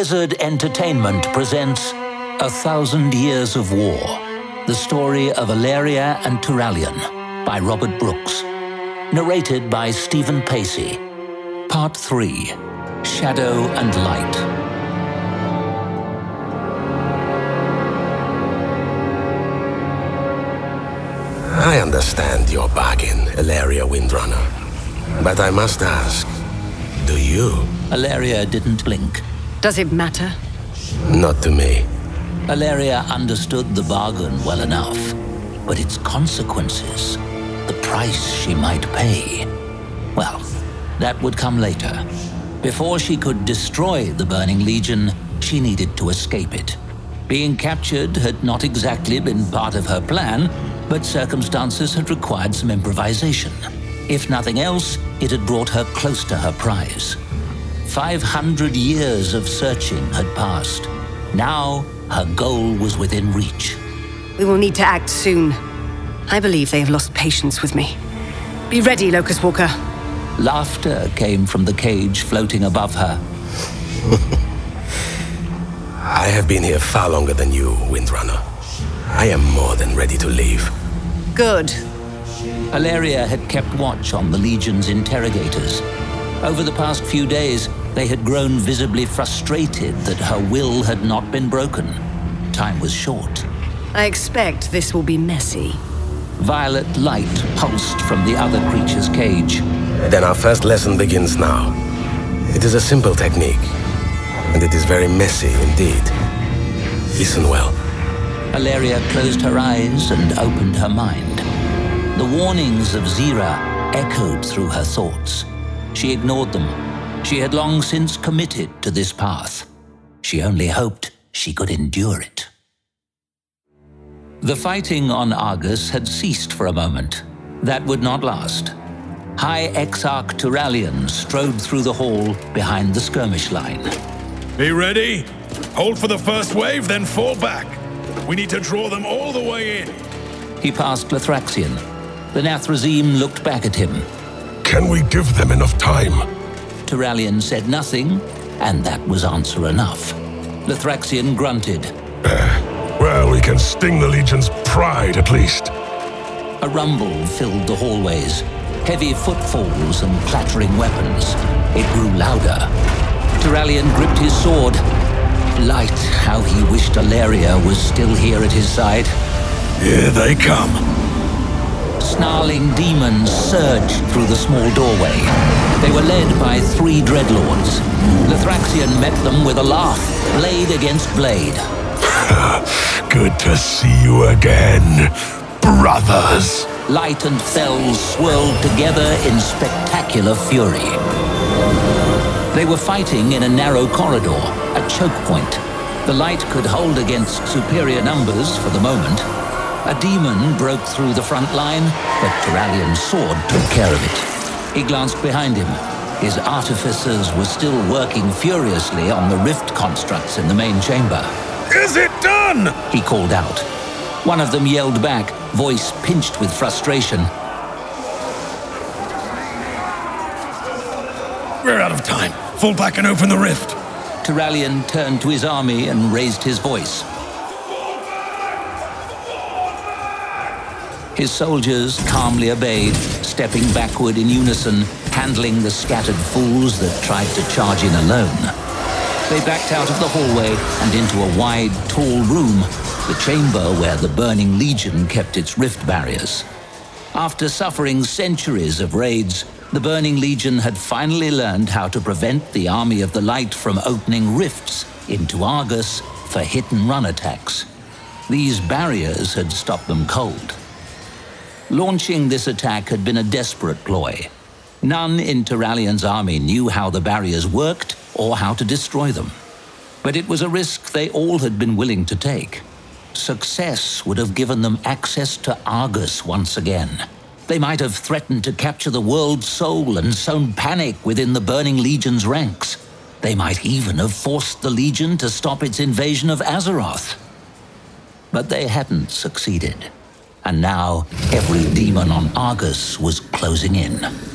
Blizzard Entertainment presents 1,000 Years of War, the story of Alleria and Turalyon by Robert Brooks. Narrated by Stephen Pacey. Part 3, Shadow and Light. I understand your bargain, Alleria Windrunner. But I must ask, do you? Alleria didn't blink. Does it matter? Not to me. Alleria understood the bargain well enough, but its consequences, the price she might pay, well, that would come later. Before she could destroy the Burning Legion, she needed to escape it. Being captured had not exactly been part of her plan, but circumstances had required some improvisation. If nothing else, it had brought her close to her prize. 500 years of searching had passed. Now, her goal was within reach. We will need to act soon. I believe they have lost patience with me. Be ready, Locust Walker. Laughter came from the cage floating above her. I have been here far longer than you, Windrunner. I am more than ready to leave. Good. Alleria had kept watch on the Legion's interrogators. Over the past few days, they had grown visibly frustrated that her will had not been broken. Time was short. I expect this will be messy. Violet light pulsed from the other creature's cage. Then our first lesson begins now. It is a simple technique, and it is very messy indeed. Listen well. Alleria closed her eyes and opened her mind. The warnings of Zira echoed through her thoughts. She ignored them. She had long since committed to this path. She only hoped she could endure it. The fighting on Argus had ceased for a moment. That would not last. High Exarch Turalyon strode through the hall behind the skirmish line. Be ready. Hold for the first wave, then fall back. We need to draw them all the way in. He passed Lithraxion. The Nathrezim looked back at him. Can we give them enough time? Turalyon said nothing, and that was answer enough. Lithraxion grunted. Well, we can sting the Legion's pride at least. A rumble filled the hallways. Heavy footfalls and clattering weapons. It grew louder. Turalyon gripped his sword. Light, how he wished Alleria was still here at his side. Here they come. Snarling demons surged through the small doorway. They were led by 3 dreadlords. Lithraxion met them with a laugh, blade against blade. Good to see you again, brothers. Light and Fel swirled together in spectacular fury. They were fighting in a narrow corridor, a choke point. The light could hold against superior numbers for the moment. A demon broke through the front line, but Turalyon's sword took care of it. He glanced behind him. His artificers were still working furiously on the rift constructs in the main chamber. Is it done? He called out. One of them yelled back, voice pinched with frustration. We're out of time. Fall back and open the rift. Turalyon turned to his army and raised his voice. His soldiers calmly obeyed, stepping backward in unison, handling the scattered fools that tried to charge in alone. They backed out of the hallway and into a wide, tall room, the chamber where the Burning Legion kept its rift barriers. After suffering centuries of raids, the Burning Legion had finally learned how to prevent the Army of the Light from opening rifts into Argus for hit-and-run attacks. These barriers had stopped them cold. Launching this attack had been a desperate ploy. None in Turalyon's army knew how the barriers worked or how to destroy them. But it was a risk they all had been willing to take. Success would have given them access to Argus once again. They might have threatened to capture the world's soul and sown panic within the Burning Legion's ranks. They might even have forced the Legion to stop its invasion of Azeroth. But they hadn't succeeded. And now, every demon on Argus was closing in.